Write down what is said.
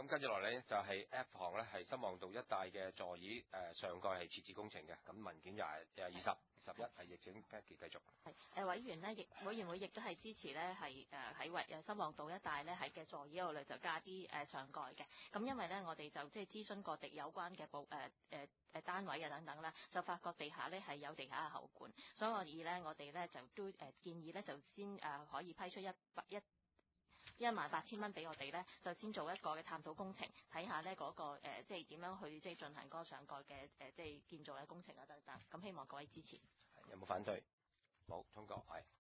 跟住落嚟就係 F 項咧，係新旺道一帶嘅座椅上蓋係設置工程嘅。咁文件2021係疫情 package 繼續。 係委員咧，委員會亦都係支持咧，係喺新旺道一帶咧喺嘅座椅嗰度就加啲上蓋嘅。咁因為咧我哋就即係諮詢過有關嘅單位啊等等啦，就發覺地下咧係有地下嘅喉管，所以我哋咧就都建議咧就先可以批出18000蚊俾我哋咧，就先做一個嘅探討工程，睇下咧嗰個即係點樣去即係進行嗰個上蓋嘅即係建造嘅工程啊等等。咁希望各位支持。 有冇反對？冇通過係。